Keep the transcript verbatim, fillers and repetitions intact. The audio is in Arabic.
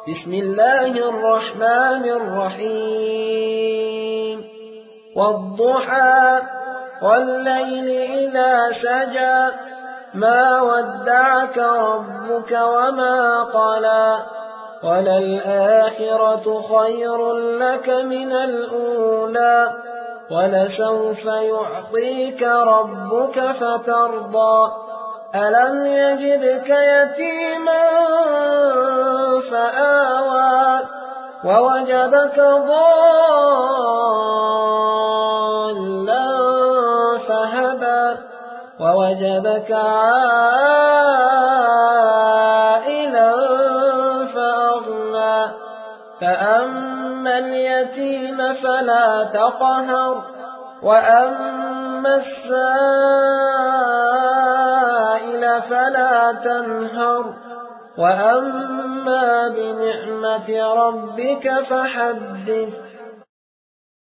بسم الله الرحمن الرحيم والضحى والليل إذا سجى ما ودعك ربك وما قلى وللآخرة خير لك من الأولى ولسوف يعطيك ربك فترضى ألم يجدك يتيما فآوى ووجدك ضالا فهدى ووجدك عائلا فأغنى فأما اليتيم فلا تقهر وأما السائل فلا تنهر وأما بنعمة ربك فحدث